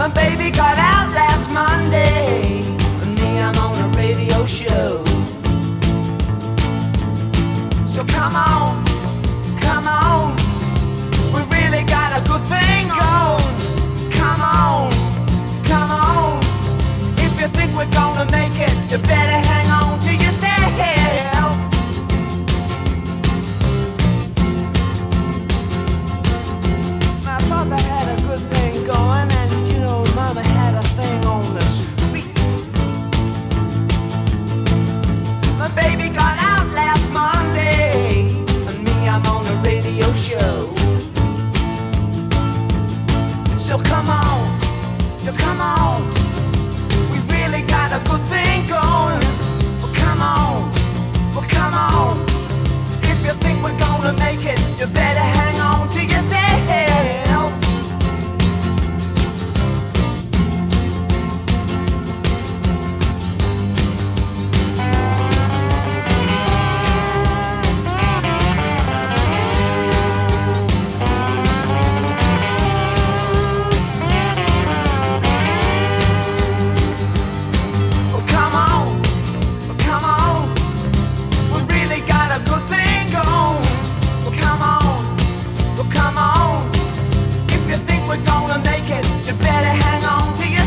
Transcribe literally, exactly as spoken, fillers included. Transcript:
My baby got out last Monday, and me, I'm on a radio show. So come on, come on, we really got a good thing going. Come on, come on, if you think we're gonna make it, you better hang on till you stay here. My father had a good thing going, and you know, mama had a thing on the street. My baby got out last Monday, and me, I'm on a radio show. So come on, so come on, we really got a good thing going. Well, come on, well, come on, if you think we're gonna make it, you better hang on till you stay here. We're gonna make it, you better hang on to your